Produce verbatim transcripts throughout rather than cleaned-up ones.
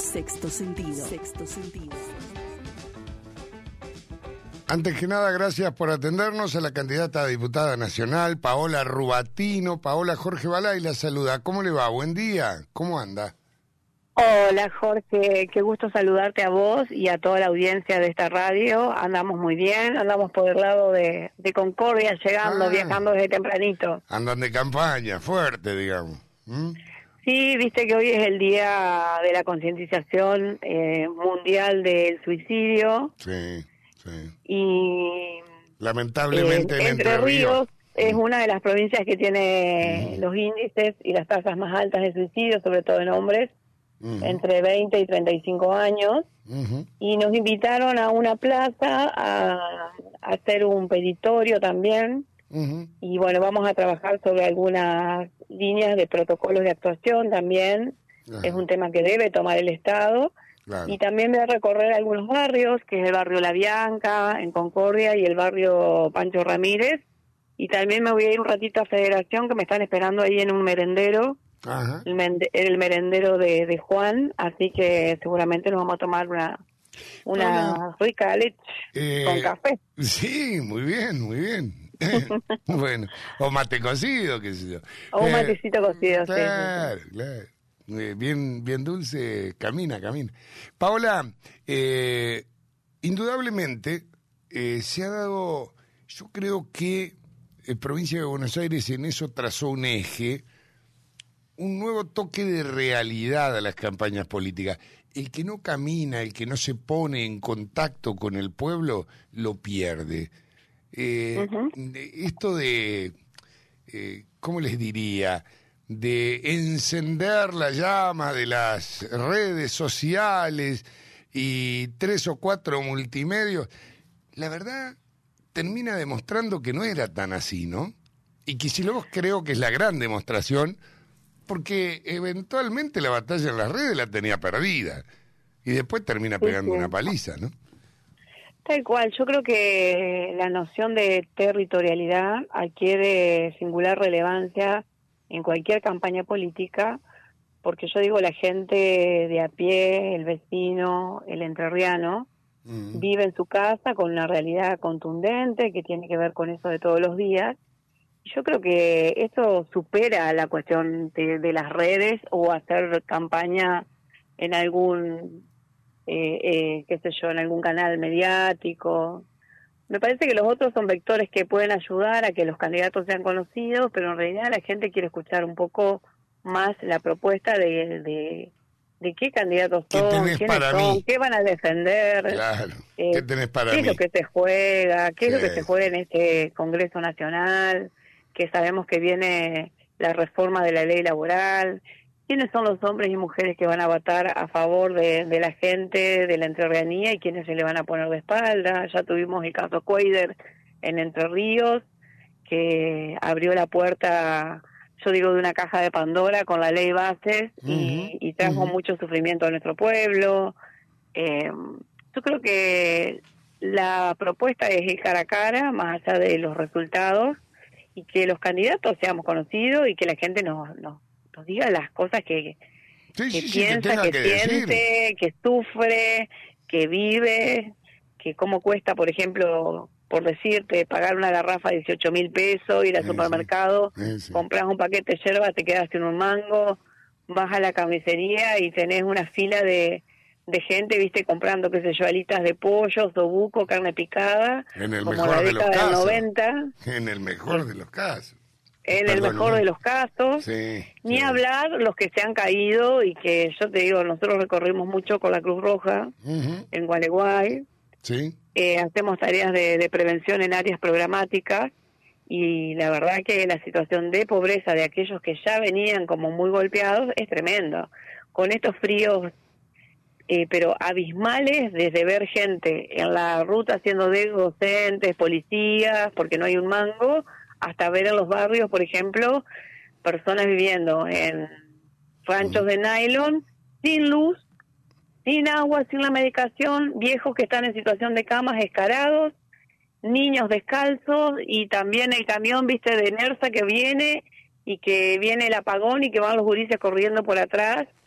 Sexto sentido. Sexto sentido. Antes que nada, gracias por atendernos a la candidata a diputada nacional, Paola Rubatino. Paola, Jorge Balay la saluda. ¿Cómo le va? Buen día. ¿Cómo anda? Hola Jorge, qué gusto saludarte a vos y a toda la audiencia de esta radio. Andamos muy bien, andamos por el lado de, de Concordia, llegando, ah, viajando desde tempranito. Andan de campaña, fuerte, digamos. ¿Mm? Sí, viste que hoy es el día de la concientización eh, mundial del suicidio. Sí, sí. Y lamentablemente eh, en Entre, Entre Ríos, Ríos es una de las provincias que tiene mm. los índices y las tasas más altas de suicidio, sobre todo en hombres. Uh-huh. Entre veinte y treinta y cinco años, uh-huh. y nos invitaron a una plaza a, a hacer un peditorio también, uh-huh. y bueno, vamos a trabajar sobre algunas líneas de protocolos de actuación también, uh-huh. es un tema que debe tomar el Estado, claro. Y también voy a recorrer algunos barrios, que es el barrio La Bianca, en Concordia, y el barrio Pancho Ramírez, y también me voy a ir un ratito a Federación, que me están esperando ahí en un merendero, Ajá. El, mende, el merendero de, de Juan, así que seguramente nos vamos a tomar una una bueno, rica leche eh, con café. Sí, muy bien, muy bien. Bueno, o mate cocido, qué sé yo. O un eh, matecito cocido, claro, sí, sí. Claro, bien, bien dulce, camina, camina. Paola, eh, indudablemente eh, se ha dado, yo creo que la provincia de Buenos Aires en eso trazó un eje, un nuevo toque de realidad a las campañas políticas. El que no camina, el que no se pone en contacto con el pueblo, lo pierde. Eh, uh-huh. Esto de, eh, ¿cómo les diría?, de encender la llama de las redes sociales y tres o cuatro multimedios, la verdad termina demostrando que no era tan así, ¿no? Y Kicillof creo que es la gran demostración, porque eventualmente la batalla en las redes la tenía perdida y después termina pegando sí, sí. una paliza, ¿no? Tal cual, yo creo que la noción de territorialidad adquiere singular relevancia en cualquier campaña política, porque yo digo la gente de a pie, el vecino, el entrerriano, uh-huh. vive en su casa con una realidad contundente que tiene que ver con eso de todos los días. Yo creo que eso supera la cuestión de, de las redes o hacer campaña en algún, eh, eh, qué sé yo, en algún canal mediático. Me parece que los otros son vectores que pueden ayudar a que los candidatos sean conocidos, pero en realidad la gente quiere escuchar un poco más la propuesta de, de, de qué candidatos son, ¿Qué quiénes para son, mí? qué van a defender, claro. eh, ¿Qué tenés para qué mí? es lo que se juega, qué sí. es lo que se juega en este Congreso Nacional, que sabemos que viene la reforma de la ley laboral, quiénes son los hombres y mujeres que van a votar a favor de, de la gente, de la entrerrianía, y quiénes se le van a poner de espalda. Ya tuvimos el caso Cuader en Entre Ríos, que abrió la puerta, yo digo, de una caja de Pandora con la ley Bases, uh-huh, y, y trajo uh-huh. mucho sufrimiento a nuestro pueblo. Eh, yo creo que la propuesta es ir cara a cara, más allá de los resultados, y que los candidatos seamos conocidos y que la gente nos, nos, nos diga las cosas que, sí, que sí, piensa, que, que, que siente, decir. que sufre, que vive, que cómo cuesta, por ejemplo, por decirte, pagar una garrafa de dieciocho mil pesos, ir al sí, supermercado, sí, sí. compras un paquete de yerba, te quedas sin un mango, vas a la carnicería y tenés una fila de... de gente, viste, comprando, qué sé yo, alitas de pollo, osobuco, carne picada, en el como mejor la de los década del casos. noventa. En el mejor de los casos. En Perdón, el mejor no. de los casos. Sí, Ni sí. hablar los que se han caído y que, yo te digo, nosotros recorrimos mucho con la Cruz Roja, uh-huh. en Gualeguay. Sí. Eh, hacemos tareas de, de prevención en áreas programáticas, y la verdad que la situación de pobreza de aquellos que ya venían como muy golpeados es tremendo. Con estos fríos Eh, pero abismales, desde ver gente en la ruta haciendo de docentes, policías, porque no hay un mango, hasta ver en los barrios, por ejemplo, personas viviendo en ranchos de nylon, sin luz, sin agua, sin la medicación, viejos que están en situación de camas escarados, niños descalzos, y también el camión, viste, de Nersa que viene, y que viene el apagón y que van los gurises corriendo por atrás.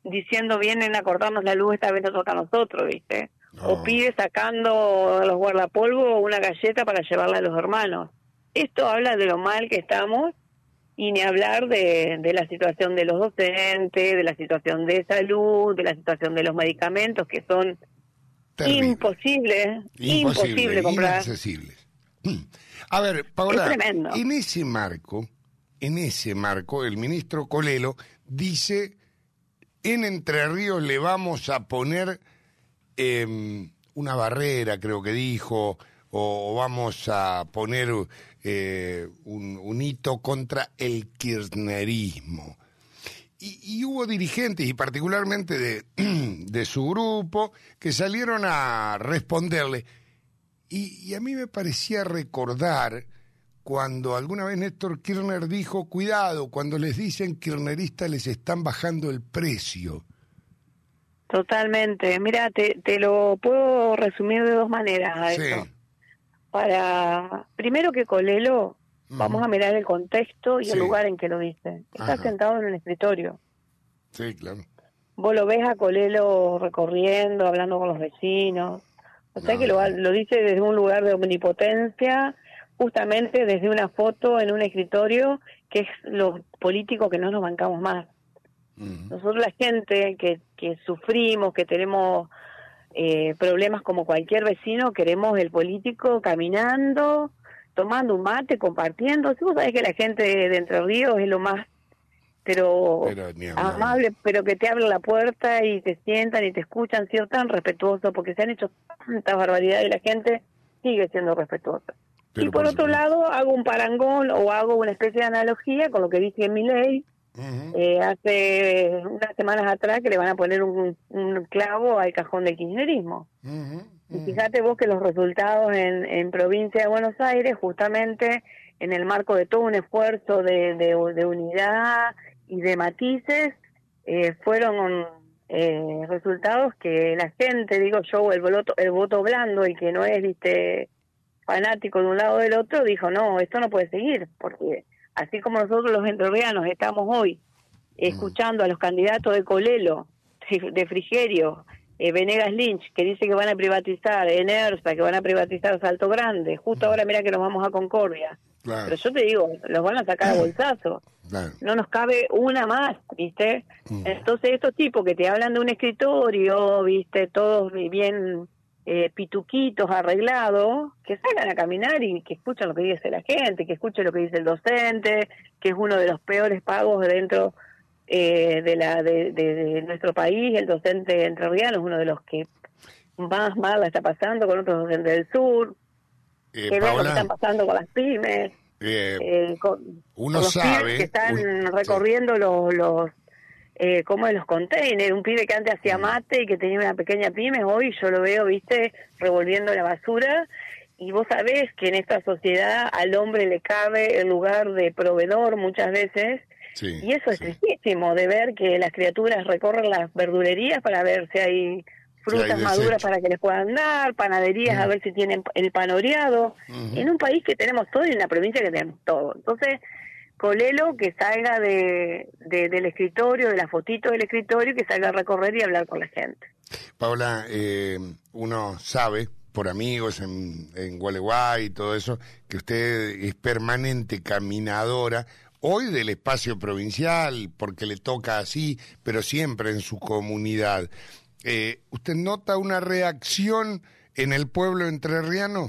diciendo vienen a cortarnos la luz, esta vez nos toca a nosotros, ¿viste? No. O pibes sacando a los guardapolvos una galleta para llevarla a los hermanos. Esto habla de lo mal que estamos, y ni hablar de, de la situación de los docentes, de la situación de salud, de la situación de los medicamentos, que son Terrible. imposibles, Imposible, imposible comprar. inaccesibles. A ver, Paola, Es tremendo. en ese marco, en ese marco, el ministro Colelo dice, en Entre Ríos le vamos a poner eh, una barrera, creo que dijo, o, o vamos a poner eh, un, un hito contra el kirchnerismo. Y, y hubo dirigentes, y particularmente de, de su grupo, que salieron a responderle. Y, y a mí me parecía recordar cuando alguna vez Néstor Kirchner dijo, cuidado, cuando les dicen kirchneristas les están bajando el precio. Totalmente. Mira, te, te lo puedo resumir de dos maneras a Sí. eso. Para, primero que Colelo, Ujú. vamos a mirar el contexto y Sí. el lugar en que lo dice. Está Ajá. sentado en un escritorio. Sí, claro. Vos lo ves a Colelo recorriendo, hablando con los vecinos. O sea No, que lo, no. lo dice desde un lugar de omnipotencia, justamente desde una foto en un escritorio, que es lo político que no nos bancamos más. Ujú. Nosotros, la gente que, que sufrimos, que tenemos eh, problemas como cualquier vecino, queremos el político caminando, tomando un mate, compartiendo. Si vos sabés que la gente de Entre Ríos es lo más, pero, Pero ni hablar. amable, pero que te abren la puerta y te sientan y te escuchan, siendo tan respetuosos, porque se han hecho tantas barbaridades y la gente sigue siendo respetuosa. Pero y por por otro supuesto. lado, hago un parangón o hago una especie de analogía con lo que dice Milei, Ujú. eh, hace unas semanas atrás, que le van a poner un, un clavo al cajón del kirchnerismo. Ujú. Y Ujú. fíjate vos que los resultados en, en provincia de Buenos Aires, justamente en el marco de todo un esfuerzo de, de, de unidad y de matices, eh, fueron eh, resultados que la gente, digo yo, el voto, el voto blando, el que no es, viste, fanático de un lado o del otro, dijo, no, esto no puede seguir, porque así como nosotros los entrerrianos estamos hoy escuchando a los candidatos de Colelo, de Frigerio, eh, Venegas Lynch, que dice que van a privatizar Enersa, que van a privatizar Salto Grande, justo ahora mira que nos vamos a Concordia. Claro, Pero yo te digo, los van a sacar a bolsazo. claro. No nos cabe una más, ¿viste? Mm. Entonces estos tipos que te hablan de un escritorio, ¿viste? Todos bien eh, pituquitos, arreglados, que salgan a caminar y que escuchen lo que dice la gente, que escuchen lo que dice el docente, que es uno de los peores pagos dentro eh, de la de, de, de nuestro país. El docente entrerriano es uno de los que más mal la está pasando con otros docentes del sur. Eh, Que vean lo que Paola, están pasando con las pymes. eh, Eh, con, uno con los sabe, pibes que están un- recorriendo los los eh, como en los containers, un pibe que antes hacía mate y que tenía una pequeña pyme, hoy yo lo veo, viste, revolviendo la basura. Y vos sabés que en esta sociedad al hombre le cabe el lugar de proveedor muchas veces, sí, y eso es sí. tristísimo, de ver que las criaturas recorren las verdulerías para ver si hay frutas hay maduras desecho. para que les puedan dar, panaderías Mm. a ver si tienen el pan oreado, Ujú. en un país que tenemos todo y en la provincia que tenemos todo. Entonces, Colelo que salga de, de del escritorio, de la fotito del escritorio, que salga a recorrer y hablar con la gente. Paola, eh, uno sabe, por amigos en, en Gualeguay y todo eso, que usted es permanente caminadora, hoy del espacio provincial, porque le toca así, pero siempre en su comunidad. Eh, ¿Usted nota una reacción en el pueblo entrerriano?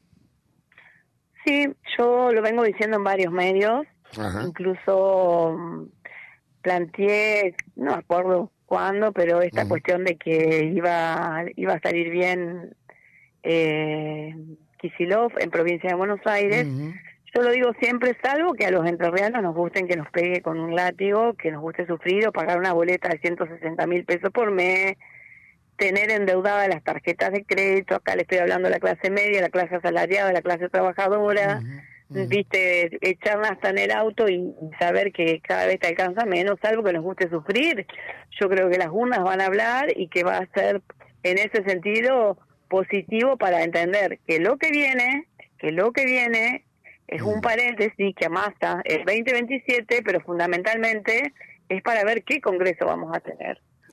Sí, yo lo vengo diciendo en varios medios, Ajá. incluso mm, planteé, no me acuerdo cuándo, pero esta Ujú. cuestión de que iba, iba a salir bien eh, Kicillof en provincia de Buenos Aires. Ujú. Yo lo digo siempre, salvo que a los entrerrianos nos gusten que nos pegue con un látigo, que nos guste sufrir o pagar una boleta de ciento sesenta mil pesos por mes, tener endeudadas las tarjetas de crédito. Acá le estoy hablando de la clase media, la clase asalariada, la clase trabajadora. Ujú, ujú. Viste, echar hasta en el auto y saber que cada vez te alcanza menos, salvo que nos guste sufrir. Yo creo que las urnas van a hablar y que va a ser en ese sentido positivo para entender que lo que viene, que lo que viene es un paréntesis que amasa el veinte veintisiete, pero fundamentalmente es para ver qué congreso vamos a tener.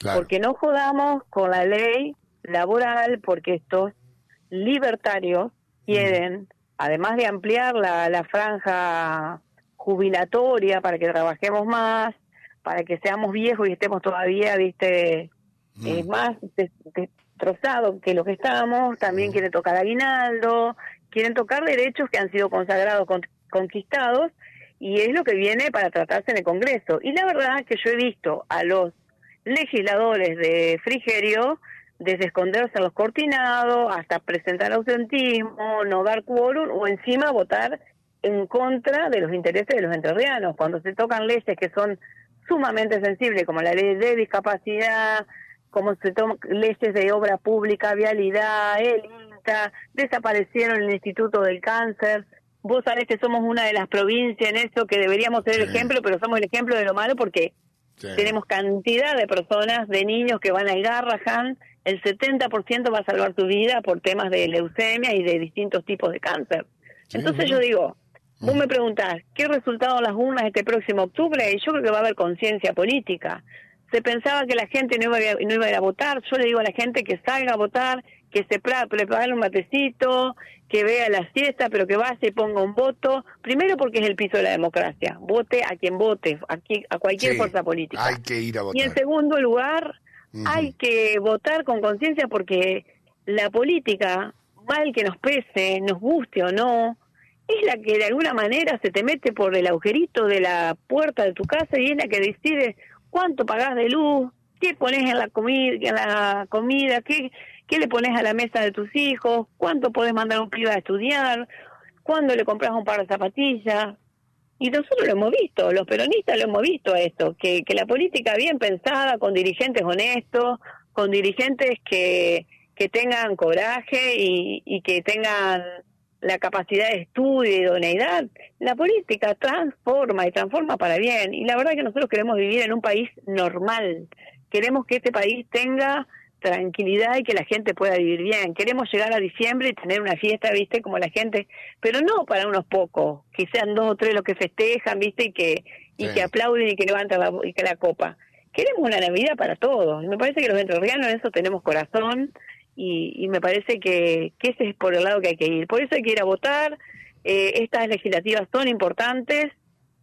Claro. Porque no jodamos con la ley laboral, porque estos libertarios quieren, mm. además de ampliar la, la franja jubilatoria para que trabajemos más, para que seamos viejos y estemos todavía, viste, mm. eh, más destrozados que lo que estamos, también mm. quieren tocar aguinaldo, quieren tocar derechos que han sido consagrados, con, conquistados, y es lo que viene para tratarse en el Congreso. Y la verdad es que yo he visto a los legisladores de Frigerio desde esconderse en los cortinados hasta presentar ausentismo, no dar quórum o encima votar en contra de los intereses de los entrerrianos. Cuando se tocan leyes que son sumamente sensibles, como la ley de discapacidad, como se toman leyes de obra pública, vialidad, el INTA, desaparecieron el Instituto del Cáncer. Vos sabés que somos una de las provincias en eso que deberíamos ser el sí. ejemplo, pero somos el ejemplo de lo malo porque sí. tenemos cantidad de personas, de niños que van al Garrahan, el setenta por ciento va a salvar su vida por temas de leucemia y de distintos tipos de cáncer. Sí, Entonces sí. yo digo, vos me preguntás, ¿qué resultado las urnas este próximo octubre? Y yo creo que va a haber conciencia política. Se pensaba que la gente no iba, a, no iba a ir a votar. Yo le digo a la gente que salga a votar, que se pra, prepare un matecito, que vea la siesta, pero que vaya y ponga un voto. Primero porque es el piso de la democracia. Vote a quien vote, a, quien, a cualquier sí, fuerza política. Hay que ir a votar. Y en segundo lugar, uh-huh. hay que votar con conciencia porque la política, mal que nos pese, nos guste o no, es la que de alguna manera se te mete por el agujerito de la puerta de tu casa y es la que decide cuánto pagás de luz, qué pones en la comida, en la comida, qué, qué le pones a la mesa de tus hijos, cuánto podés mandar a un pibe a estudiar, cuándo le compras un par de zapatillas. Y nosotros lo hemos visto, los peronistas lo hemos visto esto, que, que la política bien pensada, con dirigentes honestos, con dirigentes que, que tengan coraje y, y que tengan la capacidad de estudio y idoneidad, la política transforma y transforma para bien. Y la verdad es que nosotros queremos vivir en un país normal. Queremos que este país tenga tranquilidad y que la gente pueda vivir bien. Queremos llegar a diciembre y tener una fiesta, viste, como la gente, pero no para unos pocos, que sean dos o tres los que festejan, viste, y que y sí. que aplauden y que levantan la, y que la copa. Queremos una Navidad para todos. Y me parece que los entrerrianos en eso tenemos corazón. Y, y me parece que, que ese es por el lado que hay que ir. Por eso hay que ir a votar. Eh, estas legislativas son importantes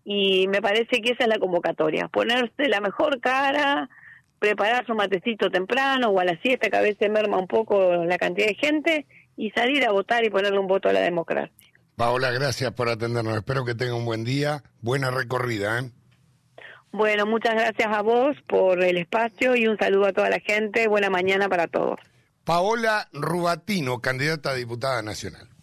y me parece que esa es la convocatoria. Ponerse la mejor cara, prepararse un matecito temprano o a la siesta, que a veces merma un poco la cantidad de gente, y salir a votar y ponerle un voto a la democracia. Paola, gracias por atendernos. Espero que tenga un buen día. Buena recorrida, ¿eh? Bueno, muchas gracias a vos por el espacio y un saludo a toda la gente. Buena mañana para todos. Paola Rubatino, candidata a diputada nacional.